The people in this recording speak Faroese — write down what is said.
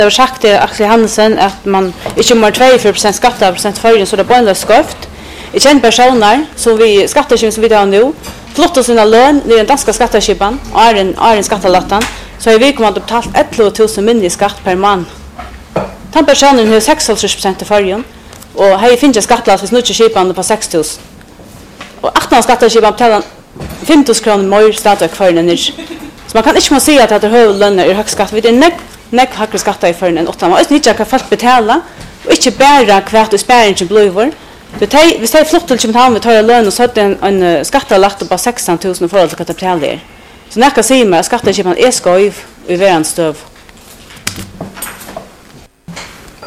Det var sagt till Axel Hansen att man inte må 2% skatteprocent för så det bara är skövt. Jag känner personer som vi skatteskipan som vi har nu flottar sina lön i den danska skatteskipan och är en skattelattan så är vi kommer att betala 11 000 mindre skatt per man. Den personen har 6% i förrjun och här finns det skattelas vid snutteskipan på 6 000. Och 18 skatteskipan betalar 5 000 kronor mer stadig för den. Så man kan inte säga att det är hög löner i hög skatt. Vi är nek högre skatter i förrjun än 8. Man måste inte folk betala och inte bara kvart och späringen blir. Hvis det er flott til København, vi tar løn og så er en skattelagt på 16 000 i forhold til hva det betaler. Så når jeg kan si meg at skatteskipen er skøyv i hverandre støv.